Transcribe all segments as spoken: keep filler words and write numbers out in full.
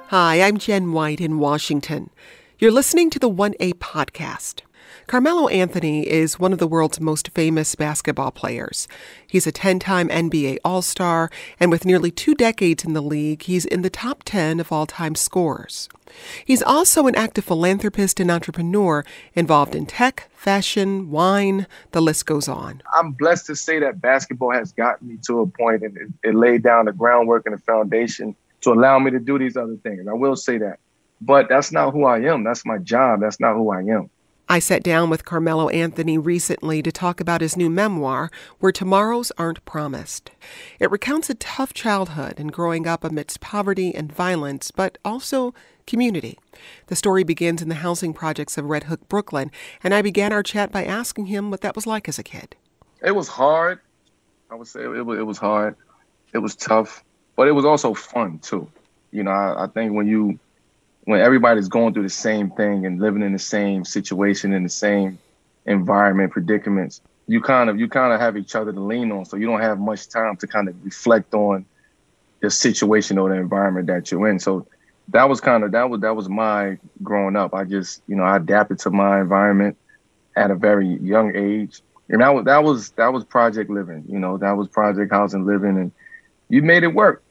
Hi, I'm Jen White in Washington. You're listening to the one A podcast. Carmelo Anthony is one of the world's most famous basketball players. He's a ten-time N B A All-Star, and with nearly two decades in the league, he's in the top ten of all-time scorers. He's also an active philanthropist and entrepreneur involved in tech, fashion, wine, the list goes on. I'm blessed to say that basketball has gotten me to a point, and it, it laid down the groundwork and the foundation to allow me to do these other things. I will say that. But that's not who I am. That's my job. That's not who I am. I sat down with Carmelo Anthony recently to talk about his new memoir, Where Tomorrows Aren't Promised. It recounts a tough childhood and growing up amidst poverty and violence, but also community. The story begins in the housing projects of Red Hook, Brooklyn, and I began our chat by asking him what that was like as a kid. It was hard. I would say it was, it was hard. It was tough, but it was also fun, too. You know, I, I think when you... when everybody's going through the same thing and living in the same situation, in the same environment, predicaments, you kind of you kind of have each other to lean on. So you don't have much time to kind of reflect on the situation or the environment that you're in. So that was kind of that was that was my growing up. I just, you know, I adapted to my environment at a very young age. And that was that was that was project living, you know, that was project housing living, and you made it work.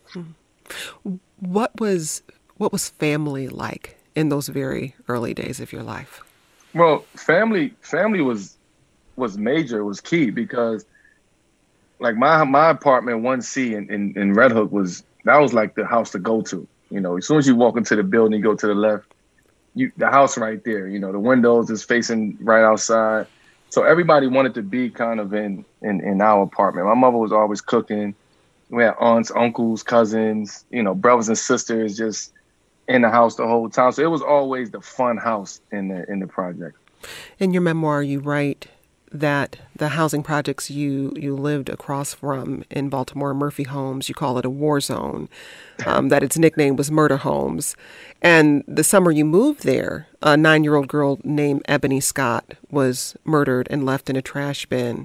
What was What was family like in those very early days of your life? Well, family family was was major, was key, because like my my apartment one C in, in, in Red Hook was that was like the house to go to. You know, as soon as you walk into the building, you go to the left, you the house right there. You know, the windows is facing right outside. So everybody wanted to be kind of in in, in our apartment. My mother was always cooking. We had aunts, uncles, cousins, you know, brothers and sisters just in the house the whole time. So it was always the fun house in the in the project. In your memoir, you write that the housing projects you, you lived across from in Baltimore, Murphy Homes, you call it a war zone, um, that its nickname was Murder Homes. And the summer you moved there, a nine-year-old girl named Ebony Scott was murdered and left in a trash bin.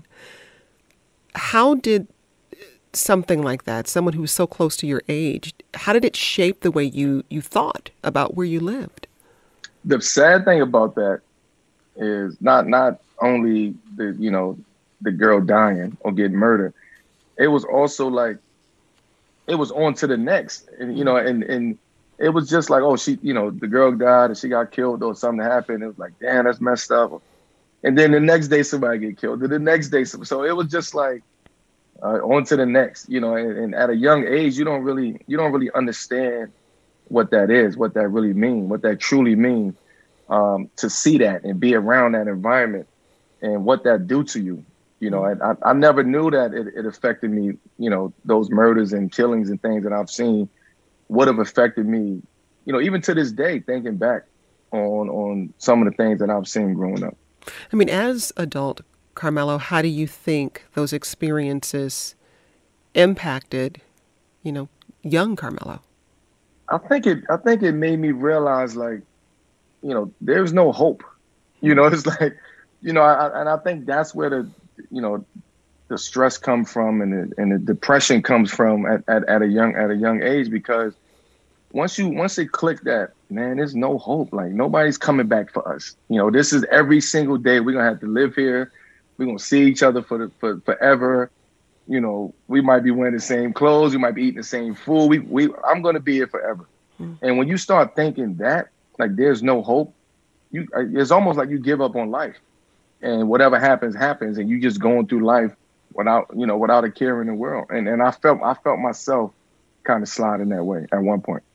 How did something like that, someone who was so close to your age, how did it shape the way you, you thought about where you lived? The sad thing about that is not not only the, you know, the girl dying or getting murdered, it was also like, it was on to the next. And, you know, and, and it was just like, oh, she, you know, the girl died and she got killed or something happened. It was like, damn, that's messed up. And then the next day somebody get killed. Then the next day, so it was just like, Uh, on to the next, you know, and, and at a young age, you don't really, you don't really understand what that is, what that really means, what that truly means, um, to see that and be around that environment and what that do to you. You know, and I, I never knew that it, it affected me, you know, those murders and killings and things that I've seen would have affected me, you know, even to this day, thinking back on, on some of the things that I've seen growing up. I mean, as adult Carmelo, how do you think those experiences impacted, you know, young Carmelo? I think it. I think it made me realize, like, you know, there's no hope. You know, it's like, you know, I, and I think that's where the, you know, the stress comes from, and the, and the depression comes from at, at, at a young at a young age, because once you once it clicked that, man, there's no hope. Like, nobody's coming back for us. You know, this is every single day we're gonna have to live here. We're going to see each other for, the, for forever. You know, we might be wearing the same clothes. We might be eating the same food. We, we, I'm going to be here forever. Mm. And when you start thinking that, like, there's no hope, you, it's almost like you give up on life. And whatever happens, happens. And you just going through life without, you know, without a care in the world. And and I felt I felt myself kind of sliding that way at one point.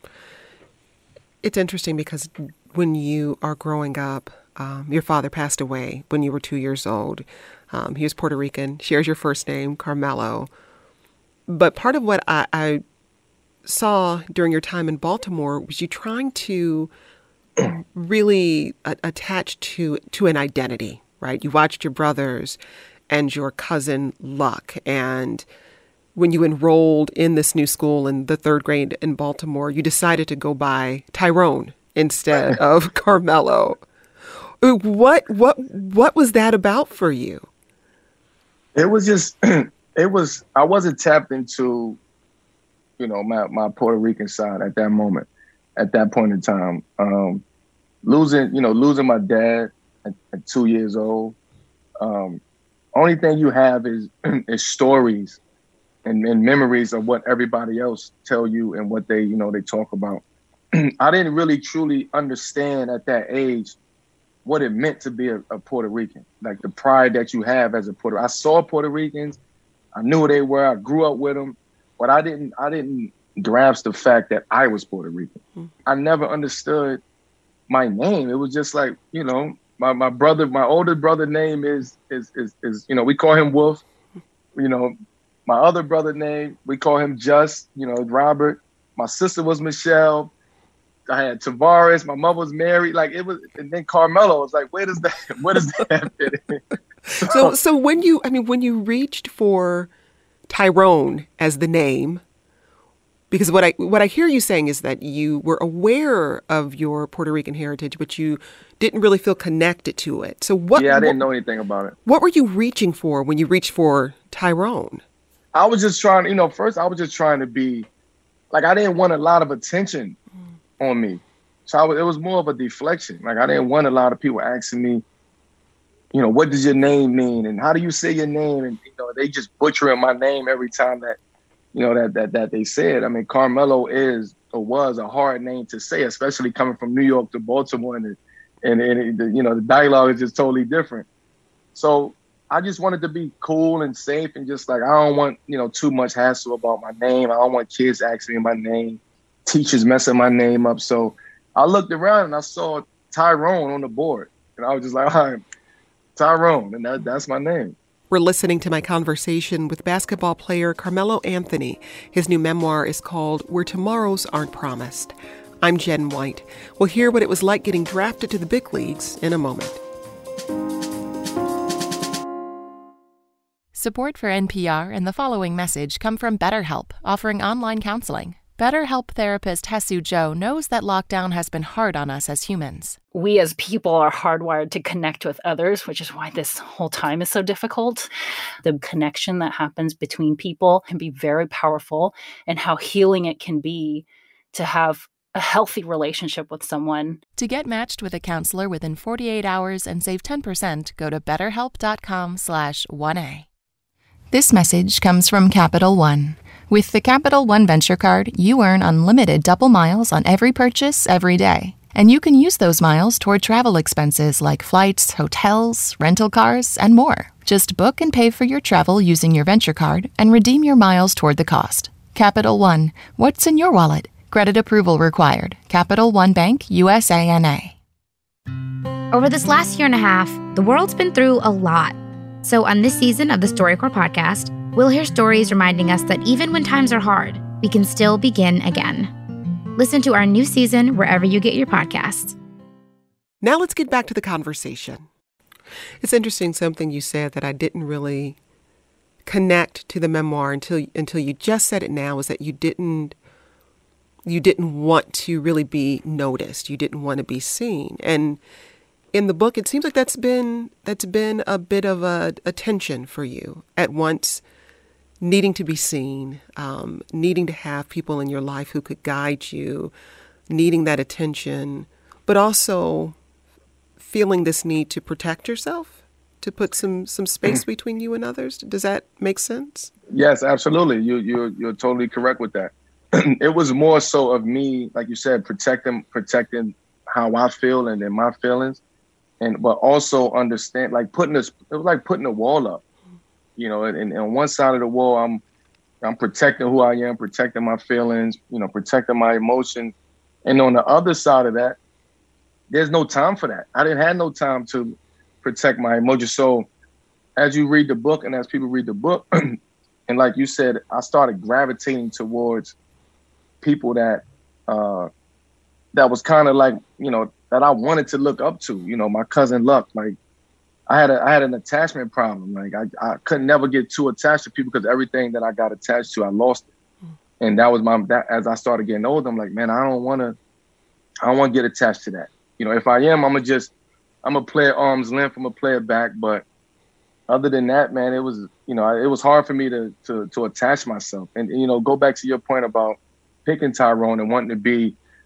It's interesting because when you are growing up, Um, your father passed away when you were two years old. Um, he was Puerto Rican, shares your first name, Carmelo. But part of what I, I saw during your time in Baltimore was you trying to really a- attach to to an identity, right? You watched your brothers and your cousin Luck, and when you enrolled in this new school in the third grade in Baltimore, you decided to go by Tyrone instead of Carmelo. What what what was that about for you? It was just, it was, I wasn't tapped into, you know, my, my Puerto Rican side at that moment. at that point in time. Um, losing, you know, losing my dad at, at two years old. Um, only thing you have is is stories and, and memories of what everybody else tell you and what they, you know, they talk about. I didn't really truly understand at that age what it meant to be a, a Puerto Rican, like the pride that you have as a Puerto. I saw Puerto Ricans, I knew who they were, I grew up with them, but I didn't, I didn't grasp the fact that I was Puerto Rican. Mm. I never understood my name. It was just like, you know, my, my brother, my older brother name is, is, is, is, you know, we call him Wolf. You know, my other brother name, we call him Just, you know, Robert. My sister was Michelle. I had Tavares. My mother was Mary. Like it was, and then Carmelo. I was like, where does that, where does that fit in? So, so, so when you, I mean, when you reached for Tyrone as the name, because what I what I hear you saying is that you were aware of your Puerto Rican heritage, but you didn't really feel connected to it. So what? Yeah, I didn't what, know anything about it. What were you reaching for when you reached for Tyrone? I was just trying, you know, first I was just trying to be, like I didn't want a lot of attention on me. So I was, it was more of a deflection. Like I didn't want a lot of people asking me, you know, what does your name mean? And how do you say your name? And, you know, they just butchering my name every time that, you know, that that that they said. I mean, Carmelo is or was a hard name to say, especially coming from New York to Baltimore. And, and, and it, you know, the dialogue is just totally different. So I just wanted to be cool and safe and just like, I don't want, you know, too much hassle about my name. I don't want kids asking me my name, teachers messing my name up. So I looked around and I saw Tyrone on the board. And I was just like, all right, Tyrone. And that, that's my name. We're listening to my conversation with basketball player Carmelo Anthony. His new memoir is called Where Tomorrows Aren't Promised. I'm Jen White. We'll hear what it was like getting drafted to the big leagues in a moment. Support for N P R and the following message come from BetterHelp, offering online counseling. BetterHelp therapist Hesu Joe knows that lockdown has been hard on us as humans. We as people are hardwired to connect with others, which is why this whole time is so difficult. The connection that happens between people can be very powerful, and how healing it can be to have a healthy relationship with someone. To get matched with a counselor within forty-eight hours and save ten percent, go to betterhelp.com slash 1A. This message comes from Capital One. With the Capital One Venture Card, you earn unlimited double miles on every purchase every day. And you can use those miles toward travel expenses like flights, hotels, rental cars, and more. Just book and pay for your travel using your Venture Card and redeem your miles toward the cost. Capital One. What's in your wallet? Credit approval required. Capital One Bank, U S A N A. Over this last year and a half, the world's been through a lot. So on this season of the StoryCorps podcast, we'll hear stories reminding us that even when times are hard, we can still begin again. Listen to our new season wherever you get your podcasts. Now let's get back to the conversation. It's interesting, something you said that I didn't really connect to the memoir until until you just said it now, is that you didn't you didn't want to really be noticed. You didn't want to be seen. And in the book, it seems like that's been that's been a bit of a, a tension for you. At once, needing to be seen, um, needing to have people in your life who could guide you, needing that attention, but also feeling this need to protect yourself, to put some some space between you and others. Does that make sense? Yes, absolutely. You you're you're totally correct with that. It was more so of me, like you said, protecting protecting how I feel and then my feelings. And but also understand, like putting this, it was like putting a wall up, you know. And, and on one side of the wall, I'm I'm protecting who I am, protecting my feelings, you know, protecting my emotions. And on the other side of that, there's no time for that. I didn't have no time to protect my emotions. So as you read the book and as people read the book, and like you said, I started gravitating towards people that uh, that was kind of like, you know, that I wanted to look up to, you know, my cousin Luck. Like I had a, I had an attachment problem. Like I, I couldn't never get too attached to people because everything that I got attached to, I lost it. Mm. And that was my, that, as I started getting older, I'm like, man, I don't want to, I don't want to get attached to that. You know, if I am, I'm going to just, I'm going to play at arm's length. I'm going to play it back. But other than that, man, it was, you know, it was hard for me to, to, to attach myself. And, you know, go back to your point about picking Tyrone and wanting to be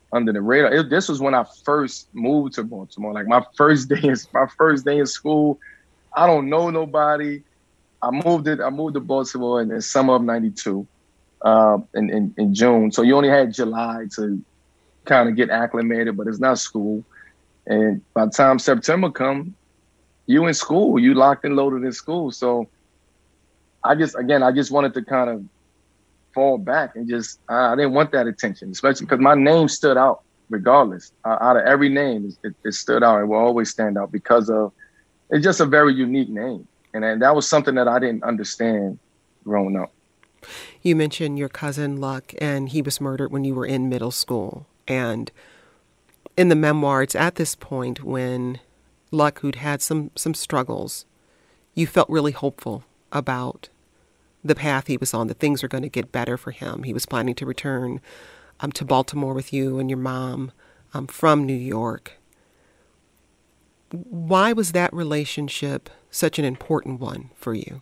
under the radar. It, this was when I first moved to Baltimore. Like my first day, in, my first day in school. I don't know nobody. I moved it. I moved to Baltimore in, in summer of ninety-two, uh, in, in in June. So you only had July to kind of get acclimated, but it's not school. And by the time September come, you in school. You locked and loaded in school. So I just, again, I just wanted to kind of fall back and just, I, I didn't want that attention, especially because my name stood out regardless. Uh, out of every name, it, it stood out. It will always stand out because of, it's just a very unique name. And, and that was something that I didn't understand growing up. You mentioned your cousin Luck, and he was murdered when you were in middle school. And in the memoir, it's at this point when Luck, who'd had some, some struggles, you felt really hopeful about the path he was on, that things were going to get better for him. He was planning to return um, to Baltimore with you and your mom um, from New York. Why was that relationship such an important one for you?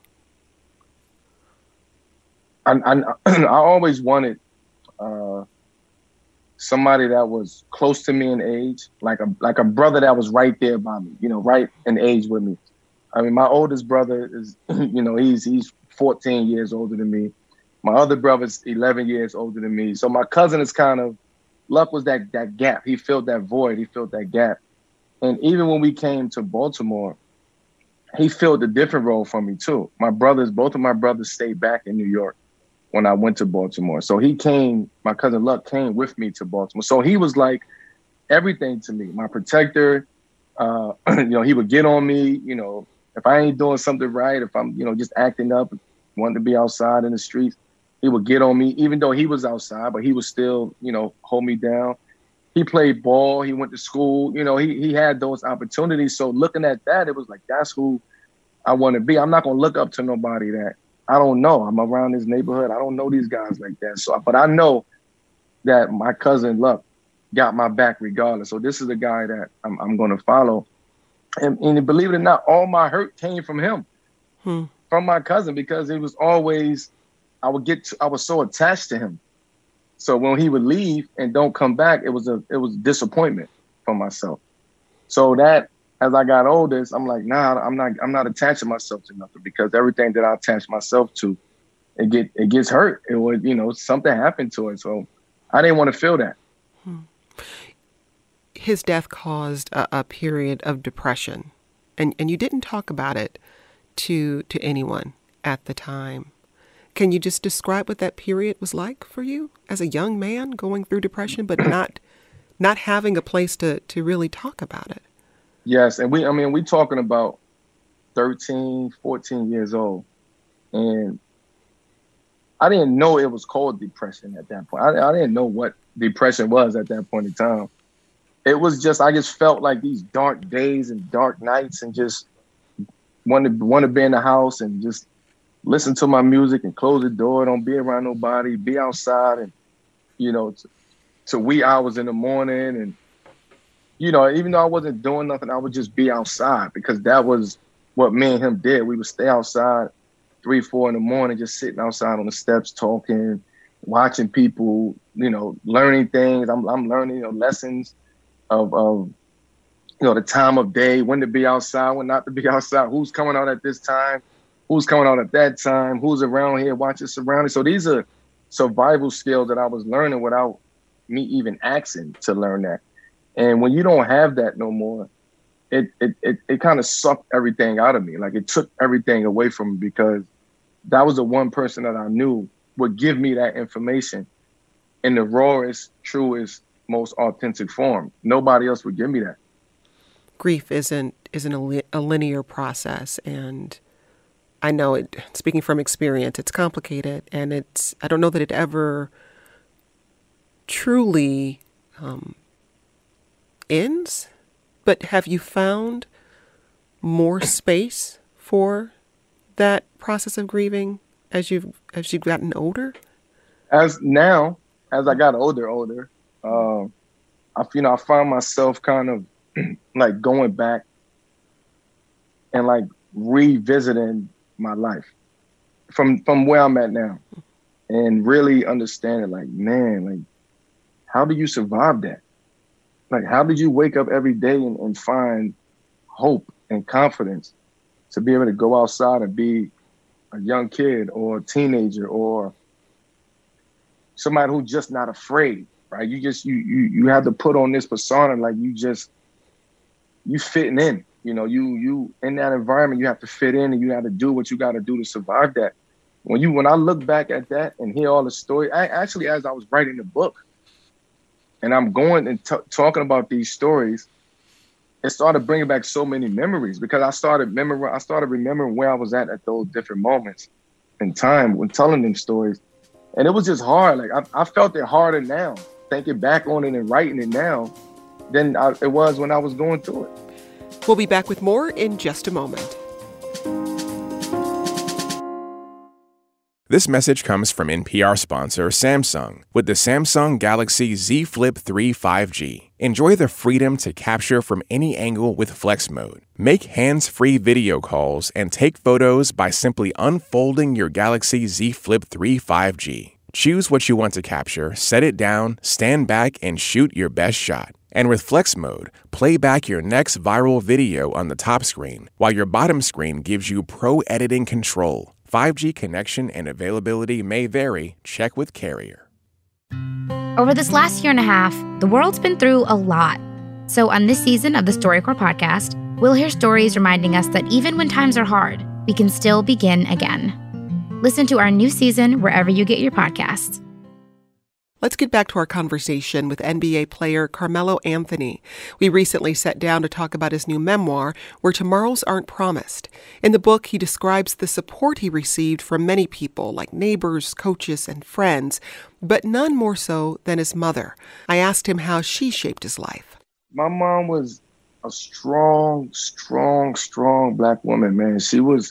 I, I, I always wanted uh, somebody that was close to me in age, like a like a brother that was right there by me, you know, right in age with me. I mean, my oldest brother is, you know, he's he's fourteen years older than me. My other brother's eleven years older than me. So my cousin is kind of, Luck was that that gap. He filled that void. He filled that gap. And even when we came to Baltimore, he filled a different role for me too. My brothers, both of my brothers stayed back in New York when I went to Baltimore. So he came, my cousin Luck came with me to Baltimore. So he was like everything to me, my protector. Uh, you know, he would get on me, you know, if I ain't doing something right, if I'm, you know, just acting up, wanting to be outside in the streets, he would get on me, even though he was outside, but he would still, you know, hold me down. He played ball. He went to school. You know, he he had those opportunities. So looking at that, it was like, that's who I want to be. I'm not going to look up to nobody that I don't know. I'm around this neighborhood. I don't know these guys like that. So, but I know that my cousin Luck got my back regardless. So this is the guy that I'm, I'm going to follow. And, and believe it or not, all my hurt came from him, hmm. from my cousin, because it was always, I would get, to, I was so attached to him. So when he would leave and don't come back, it was a, it was disappointment for myself. So that, as I got older, I'm like, nah, I'm not, I'm not attaching myself to nothing, because everything that I attach myself to, it get, it gets hurt. It would, you know, something happened to it. So I didn't want to feel that. Hmm. His death caused a, a period of depression, and, and you didn't talk about it to to anyone at the time. Can you just describe what that period was like for you as a young man going through depression, but not not having a place to, to really talk about it? Yes, and we, I mean, we talking about thirteen, fourteen years old, and I didn't know it was called depression at that point. I, I didn't know what depression was at that point in time. It was just, I just felt like these dark days and dark nights, and just wanted, wanted to be in the house and just listen to my music and close the door, don't be around nobody, be outside, and, you know, to, to wee hours in the morning. And, you know, even though I wasn't doing nothing, I would just be outside, because that was what me and him did. We would stay outside three, four in the morning, just sitting outside on the steps, talking, watching people, you know, learning things. I'm, I'm learning, you know, lessons of, of, you know, the time of day, when to be outside, when not to be outside, who's coming out at this time, who's coming out at that time, who's around here, watching surroundings. So these are survival skills that I was learning without me even asking to learn that. And when you don't have that no more, it it it, it kind of sucked everything out of me. Like, it took everything away from me, because that was the one person that I knew would give me that information in the rawest, truest, most authentic form. Nobody else would give me that. Grief isn't isn't a, li- a linear process, and I know it. Speaking from experience, it's complicated, and it's. I don't know that it ever truly um, ends. But have you found more space for that process of grieving as you've as you've gotten older? As now, as I got older, older, uh, I you know I found myself kind of like going back and like revisiting my life from from where I'm at now, and really understanding, like, man, like how do you survive that? Like, how did you wake up every day and, and find hope and confidence to be able to go outside and be a young kid or a teenager or somebody who's just not afraid, right? You just, you you you have to put on this persona like you just, you fitting in. You know, you you in that environment, you have to fit in and you have to do what you got to do to survive that. When you when I look back at that and hear all the story, I actually, as I was writing the book, and I'm going and t- talking about these stories, it started bringing back so many memories because I started remember I started remembering where I was at at those different moments in time when telling them stories, and it was just hard. Like I, I felt it harder now, thinking back on it and writing it now, than I, it was when I was going through it. We'll be back with more in just a moment. This message comes from N P R sponsor Samsung with the Samsung Galaxy Z Flip three five G. Enjoy the freedom to capture from any angle with Flex Mode. Make hands-free video calls and take photos by simply unfolding your Galaxy Z Flip three five G. Choose what you want to capture, set it down, stand back, and shoot your best shot. And with Flex Mode, play back your next viral video on the top screen, while your bottom screen gives you pro editing control. five G connection and availability may vary. Check with carrier. Over this last year and a half, the world's been through a lot. So on this season of the StoryCorps podcast, we'll hear stories reminding us that even when times are hard, we can still begin again. Listen to our new season wherever you get your podcasts. Let's get back to our conversation with N B A player Carmelo Anthony. We recently sat down to talk about his new memoir, Where Tomorrows Aren't Promised. In the book, he describes the support he received from many people, like neighbors, coaches, and friends, but none more so than his mother. I asked him how she shaped his life. My mom was a strong, strong, strong Black woman, man. She was,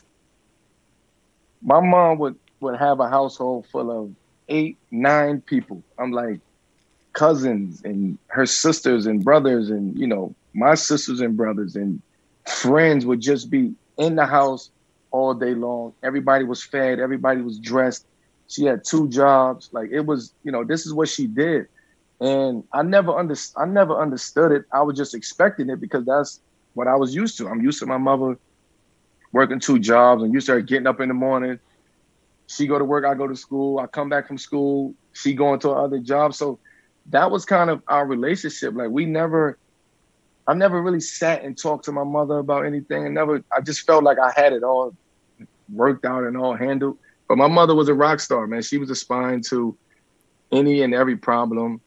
my mom would, would have a household full of eight, nine people. I'm like cousins and her sisters and brothers and, you know, my sisters and brothers and friends would just be in the house all day long. Everybody was fed. Everybody was dressed. She had two jobs. Like it was, you know, this is what she did. And I never under, I never understood it. I was just expecting it because that's what I was used to. I'm used to my mother working two jobs and used to her getting up in the morning. She go to work, I go to school. I come back from school, she going to her other job. So that was kind of our relationship. Like we never, I never really sat and talked to my mother about anything. And never, I just felt like I had it all worked out and all handled. But my mother was a rock star, man. She was a spine to any and every problem,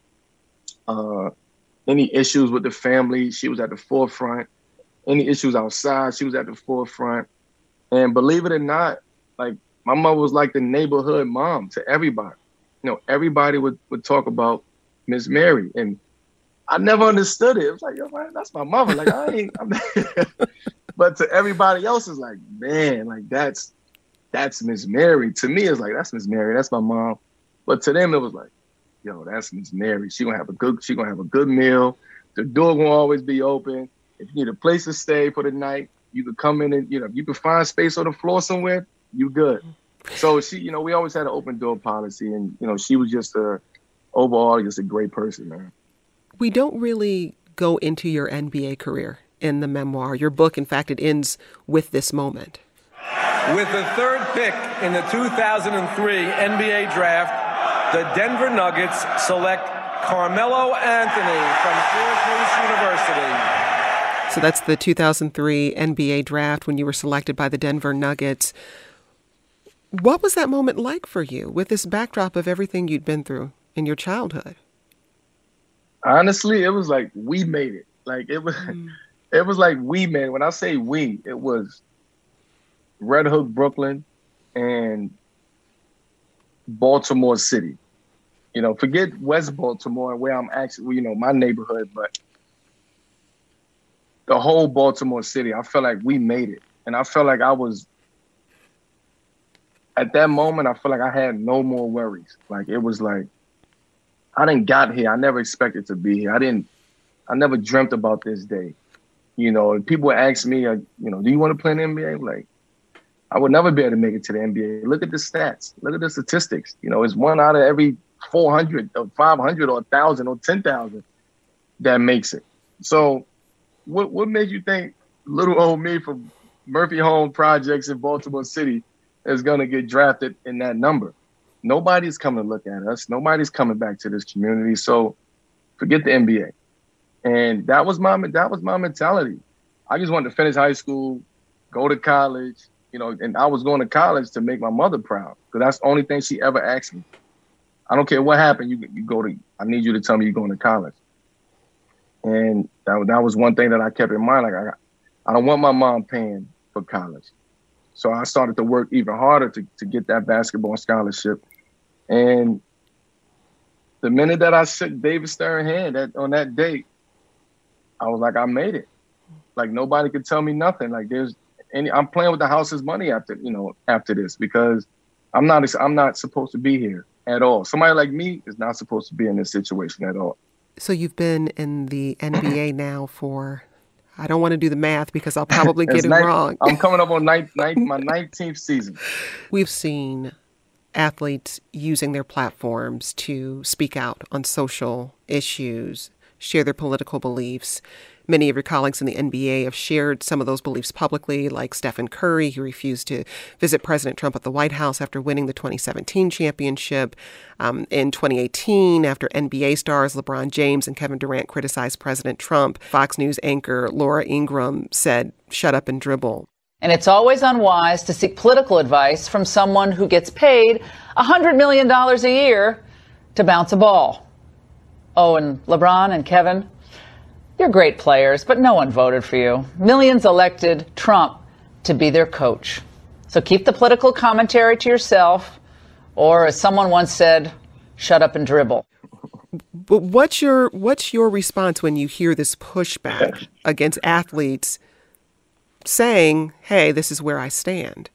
uh, any issues with the family. She was at the forefront. Any issues outside, she was at the forefront. And believe it or not, like, my mom was like the neighborhood mom to everybody. You know, everybody would, would talk about Miss Mary. And I never understood it. It was like, yo, man, that's my mother. Like, I ain't. I'm but to everybody else, is like, man, like, that's that's Miss Mary. To me, it's like, that's Miss Mary. That's my mom. But to them, it was like, yo, that's Miss Mary. She gonna have a good, she gonna have a good meal. The door gonna always be open. If you need a place to stay for the night, you could come in and, you know, if you can find space on the floor somewhere, you good. So she, you know, we always had an open door policy, and, you know, she was just a, overall, just a great person, man. We don't really go into your N B A career in the memoir. Your book, in fact, it ends with this moment. With the third pick in the two thousand three N B A draft, the Denver Nuggets select Carmelo Anthony from Syracuse University. So that's the two thousand three N B A draft when you were selected by the Denver Nuggets. What was that moment like for you with this backdrop of everything you'd been through in your childhood? Honestly, it was like we made it. Like it was, mm. it was like we made it. When I say we, it was Red Hook, Brooklyn, and Baltimore City. You know, forget West Baltimore, where I'm actually, you know, my neighborhood, but the whole Baltimore City. I felt like we made it, and I felt like I was. At that moment, I feel like I had no more worries. Like, it was like, I didn't got here. I never expected to be here. I didn't, I never dreamt about this day. You know, and people would ask me, uh, you know, do you want to play in the N B A? Like, I would never be able to make it to the N B A. Look at the stats. Look at the statistics. You know, it's one out of every four hundred or five hundred or one thousand or ten thousand that makes it. So what what made you think little old me from Murphy Home Projects in Baltimore City is going to get drafted in that number? Nobody's coming to look at us. Nobody's coming back to this community. So forget the N B A. And that was my that was my mentality. I just wanted to finish high school, go to college, you know, and I was going to college to make my mother proud because that's the only thing she ever asked me. I don't care what happened. You you go to. I need you to tell me you're going to college. And that that was one thing that I kept in mind. Like I, I don't want my mom paying for college, so I started to work even harder to to get that basketball scholarship. And the minute that I shook David Stern's hand that on that date, I was like, I made it. Like nobody could tell me nothing. Like there's any. I'm playing with the house's money after you know after this because I'm not I'm not supposed to be here at all. Somebody like me is not supposed to be in this situation at all. So you've been in the N B A now for, I don't want to do the math because I'll probably get it nine, wrong. I'm coming up on nine, nine, my nineteenth season. We've seen athletes using their platforms to speak out on social issues, share their political beliefs. Many of your colleagues in the N B A have shared some of those beliefs publicly, like Stephen Curry, who refused to visit President Trump at the White House after winning the twenty seventeen championship. Um, in twenty eighteen, after N B A stars LeBron James and Kevin Durant criticized President Trump, Fox News anchor Laura Ingraham said, "Shut up and dribble." And it's always unwise to seek political advice from someone who gets paid one hundred million dollars a year to bounce a ball. Oh, and LeBron and Kevin, you're great players, but no one voted for you. Millions elected Trump to be their coach. So keep the political commentary to yourself, or as someone once said, shut up and dribble. But what's your what's your response when you hear this pushback against athletes saying, hey, this is where I stand?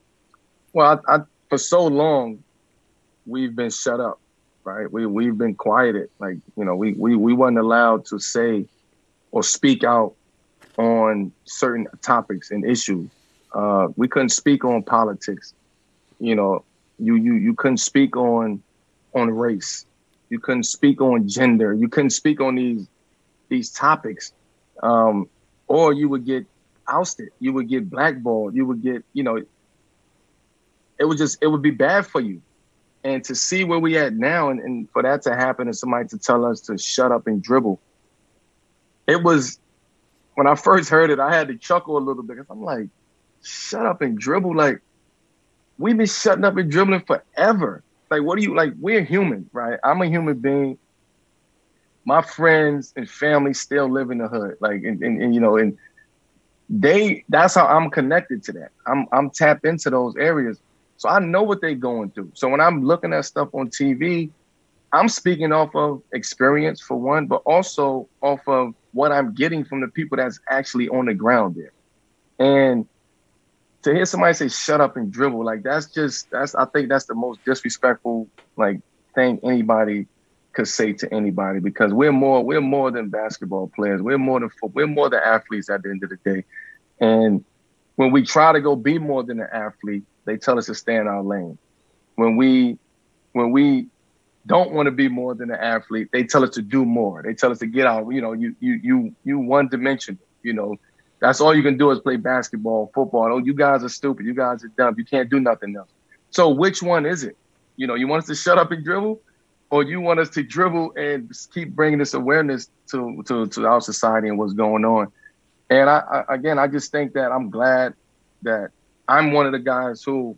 Well, I, I, for so long, we've been shut up, right? We, we've been quieted. Like, you know, we, we, we weren't allowed to say or speak out on certain topics and issues. Uh, we couldn't speak on politics. You know, you, you, you couldn't speak on, on race. You couldn't speak on gender. You couldn't speak on these, these topics. Um, or you would get ousted. You would get blackballed. You would get, you know, it would just, it would be bad for you. And to see where we at now and, and for that to happen and somebody to tell us to shut up and dribble, it was, when I first heard it, I had to chuckle a little bit. I'm like, shut up and dribble. Like, we've been shutting up and dribbling forever. Like, what do you, like, we're human, right? I'm a human being. My friends and family still live in the hood. Like, and, and, and you know, and they, that's how I'm connected to that. I'm, I'm tapped into those areas. So I know what they're going through. So when I'm looking at stuff on T V, I'm speaking off of experience for one, but also off of what I'm getting from the people that's actually on the ground there. And to hear somebody say, shut up and dribble, like that's just, that's, I think that's the most disrespectful, like, thing anybody could say to anybody, because we're more, we're more than basketball players. We're more than, we're more than athletes at the end of the day. And when we try to go be more than an athlete, they tell us to stay in our lane. When we, when we don't want to be more than an athlete, they tell us to do more. They tell us to get out. You know, you, you, you, you one dimensional. You know, that's all you can do is play basketball, football. Oh, you guys are stupid. You guys are dumb. You can't do nothing else. So which one is it? You know, you want us to shut up and dribble, or you want us to dribble and keep bringing this awareness to to, to our society and what's going on? And I, I again, I just think that I'm glad that I'm one of the guys who,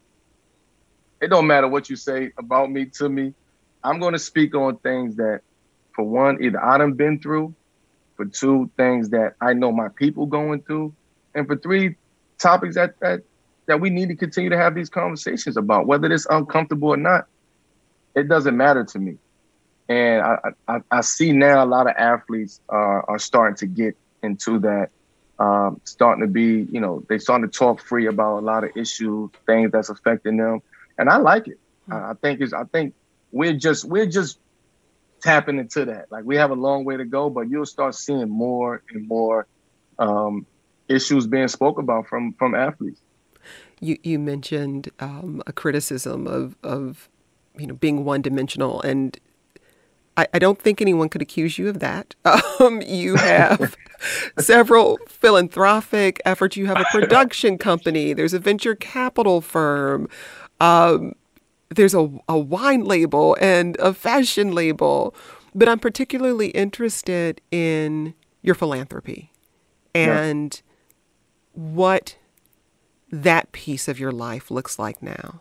it don't matter what you say about me to me, I'm going to speak on things that, for one, either I done been through, for two, things that I know my people going through, and for three, topics that that that we need to continue to have these conversations about, whether it's uncomfortable or not. It doesn't matter to me. And I I, I see now a lot of athletes are, are starting to get into that, um, starting to be, you know, they starting to talk free about a lot of issues, things that's affecting them. And I like it. I think it's, I think we're just, we're just tapping into that. Like, we have a long way to go, but you'll start seeing more and more um, issues being spoke about from, from athletes. You, you mentioned um, a criticism of, of you know, being one-dimensional, and I, I don't think anyone could accuse you of that. Um, you have several philanthropic efforts. You have a production company. There's a venture capital firm. Um, there's a, a wine label and a fashion label. But I'm particularly interested in your philanthropy and yeah. what that piece of your life looks like now.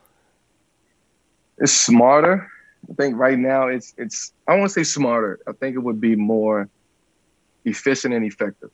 It's smarter. I think right now it's, it's I don't want to say smarter. I think it would be more efficient and effective.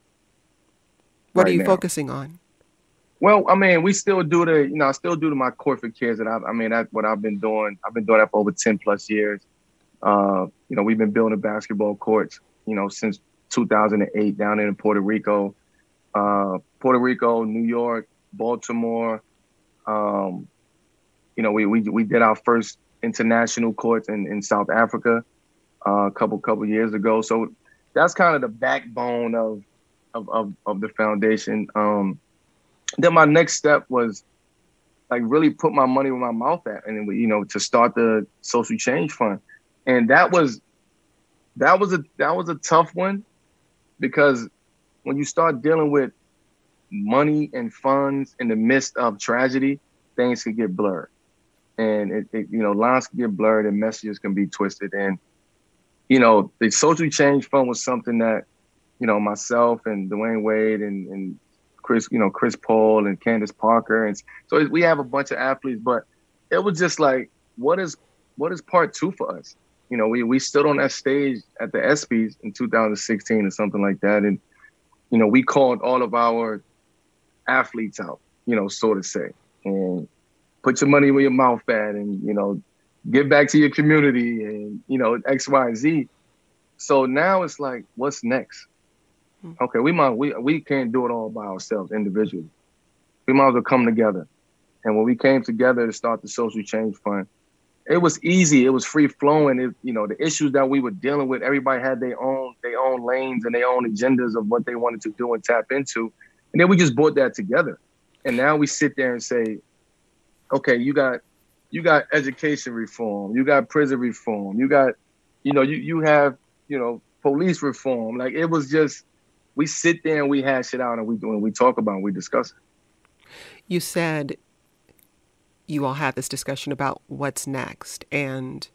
What right are you now. focusing on? Well, I mean, we still do the, you know, I still do the, my Court for Kids. And I, I mean, that's what I've been doing. I've been doing that for over ten plus years. Uh, you know, we've been building basketball courts, you know, since two thousand eight down in Puerto Rico, uh, Puerto Rico, New York, Baltimore. Um, you know, we, we, we did our first international courts in, in South Africa uh, a couple, couple years ago. So that's kind of the backbone of, of, of, of the foundation. Um, then my next step was like really put my money where my mouth at, and, you know, to start the Social Change Fund. And that was, that was a, that was a tough one, because when you start dealing with money and funds in the midst of tragedy, things can get blurred. And it, it, you know, lines can get blurred and messages can be twisted. And, you know, the Social Change Fund was something that, you know, myself and Dwayne Wade and, and Chris, you know, Chris Paul and Candace Parker. And so we have a bunch of athletes, but it was just like, what is, what is part two for us? You know, we, we stood on that stage at the ESPYs in two thousand sixteen or something like that. And, you know, we called all of our athletes out, you know, so to say, and put your money where your mouth at, and, you know, give back to your community, and, you know, X, Y, and Z. So now it's like, what's next? Okay, we might we we can't do it all by ourselves individually. We might as well come together. And when we came together to start the Social Change Fund, it was easy. It was free flowing. It, you know, the issues that we were dealing with, everybody had their own their own lanes and their own agendas of what they wanted to do and tap into. And then we just brought that together. And now we sit there and say, okay, you got you got education reform, you got prison reform, you got, you know, you you have, you know, police reform. Like, it was just, we sit there and we hash it out, and we do, and we talk about it, and we discuss it. You said you all had this discussion about what's next, and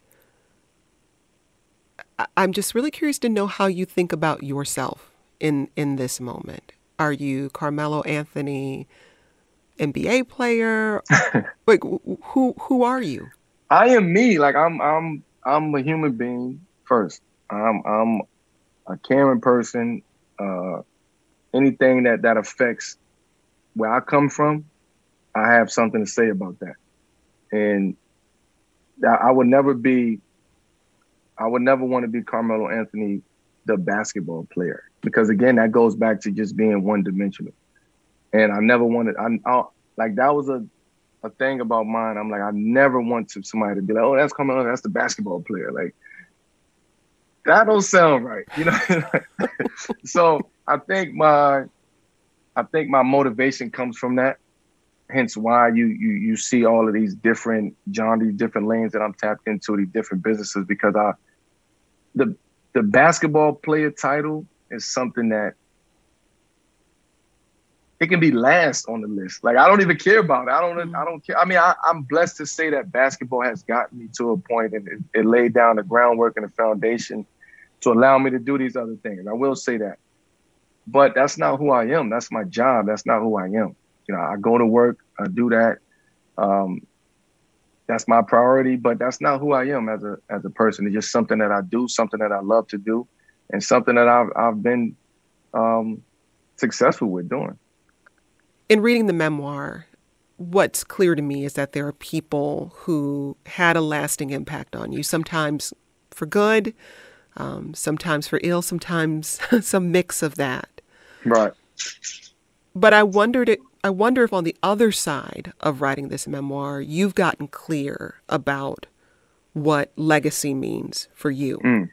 I'm just really curious to know how you think about yourself in in this moment. Are you Carmelo Anthony, N B A player? Like, who who are you? I am me. Like, I'm I'm I'm a human being first. I'm I'm a caring person. Uh, anything that that affects where I come from, I have something to say about that. And I would never be, I would never want to be Carmelo Anthony, the basketball player, because again, that goes back to just being one dimensional. And I never wanted, I, I like that was a, a thing about mine. I'm like, I never want to somebody to be like, oh, that's Carmelo, that's the basketball player. Like, that don't sound right, you know? So I think my, I think my motivation comes from that. Hence why you you you see all of these different, John, these different lanes that I'm tapped into, these different businesses, because I, the the basketball player title is something that it can be last on the list. Like, I don't even care about it. I don't mm-hmm. I don't care. I mean, I, I'm blessed to say that basketball has gotten me to a point, and it, it laid down the groundwork and the foundation to allow me to do these other things. I will say that. But that's not who I am. That's my job. That's not who I am. You know, I go to work, I do that. Um, that's my priority, but that's not who I am as a as a person. It's just something that I do, something that I love to do, and something that I've I've been um, successful with doing. In reading the memoir, what's clear to me is that there are people who had a lasting impact on you, sometimes for good, um, sometimes for ill, sometimes some mix of that. Right. But I wondered it. I wonder if on the other side of writing this memoir, you've gotten clear about what legacy means for you. Mm.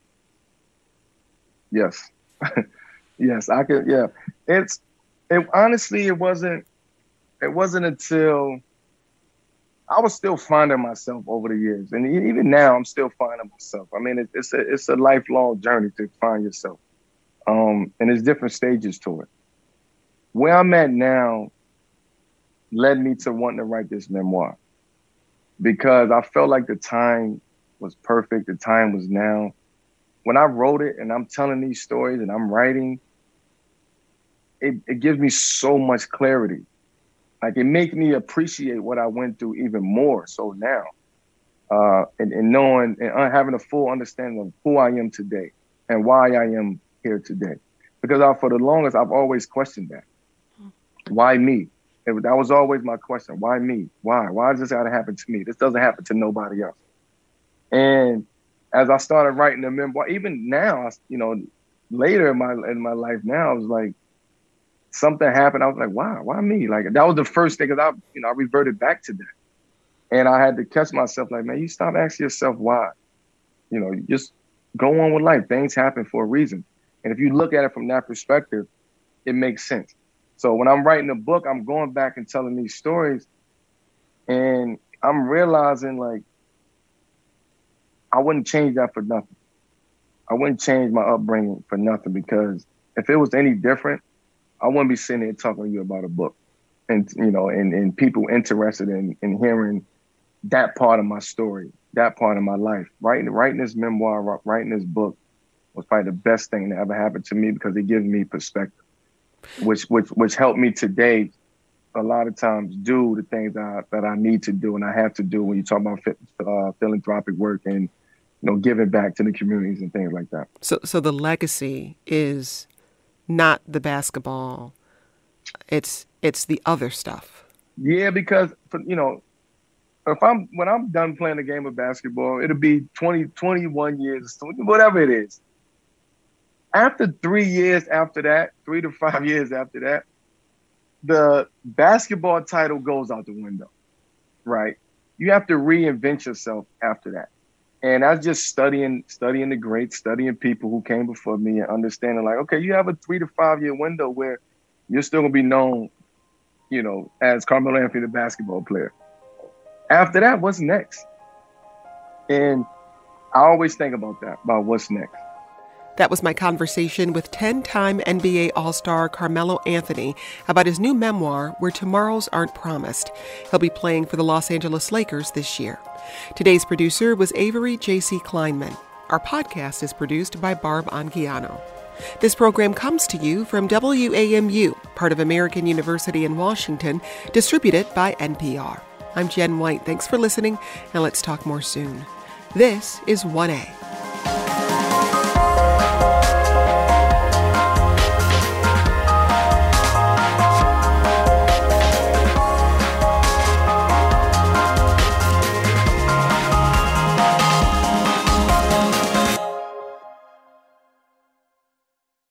Yes. Yes, I could. Yeah. It's, it honestly, it wasn't, it wasn't until I was still finding myself over the years. And even now, I'm still finding myself. I mean, it, it's a it's a lifelong journey to find yourself. Um, and there's different stages to it. Where I'm at now led me to wanting to write this memoir because I felt like the time was perfect. The time was now. When I wrote it and I'm telling these stories and I'm writing, it, it gives me so much clarity. Like it makes me appreciate what I went through even more so now. Uh, and, and knowing and having a full understanding of who I am today and why I am here today. Because I, for the longest, I've always questioned that. Why me? It, that was always my question. Why me? Why? Why does this got to happen to me? This doesn't happen to nobody else. And as I started writing the memoir, even now, you know, later in my in my life now, I was like, something happened. I was like, why? Why me? Like that was the first thing, because I, you know, I reverted back to that, and I had to catch myself. Like, man, you stop asking yourself why. You know, you just go on with life. Things happen for a reason, and if you look at it from that perspective, it makes sense. So when I'm writing a book, I'm going back and telling these stories, and I'm realizing like I wouldn't change that for nothing. I wouldn't change my upbringing for nothing, because if it was any different, I wouldn't be sitting here talking to you about a book, and you know, and, and people interested in, in hearing that part of my story, that part of my life. Writing writing this memoir, writing this book was probably the best thing that ever happened to me, because it gives me perspective, which which which helped me today a lot of times do the things that I, that I need to do and I have to do when you talk about uh, philanthropic work and, you know, giving back to the communities and things like that. So so the legacy is not the basketball, it's it's the other stuff. Yeah, because, for, you know, if I'm when I'm done playing the game of basketball, it'll be twenty, twenty-one years, whatever it is. After three years after that, three to five years after that, the basketball title goes out the window, right? You have to reinvent yourself after that. And that's just studying, studying the greats, studying people who came before me and understanding like, okay, you have a three to five year window where you're still gonna be known, you know, as Carmelo Anthony, the basketball player. After that, what's next? And I always think about that, about what's next. That was my conversation with ten-time N B A All-Star Carmelo Anthony about his new memoir, Where Tomorrows Aren't Promised. He'll be playing for the Los Angeles Lakers this year. Today's producer was Avery J C Kleinman. Our podcast is produced by Barb Anguiano. This program comes to you from W A M U, part of American University in Washington, distributed by N P R. I'm Jen White. Thanks for listening, and let's talk more soon. This is one A.